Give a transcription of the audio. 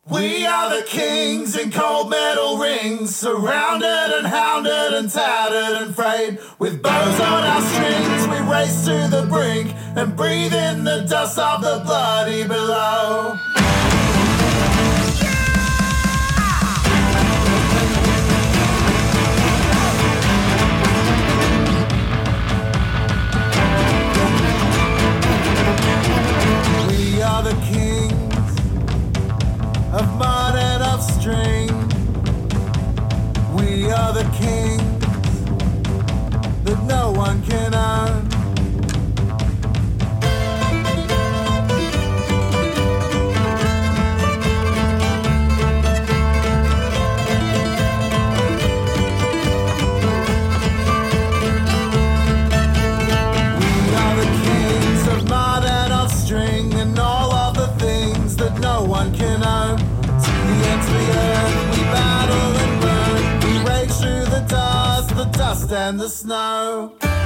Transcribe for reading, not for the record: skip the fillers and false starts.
We are the kings in cold metal rings, surrounded and hounded and tattered and frayed. With bows on our strings we race to the brink and breathe in the dust of the bloody below. We are the kings of mud and of string. We are the kings that no one can own. We are the kings of mud and of string and all of the things that no one can own. Against the earth we battle and burn. We rage through the dust and the snow.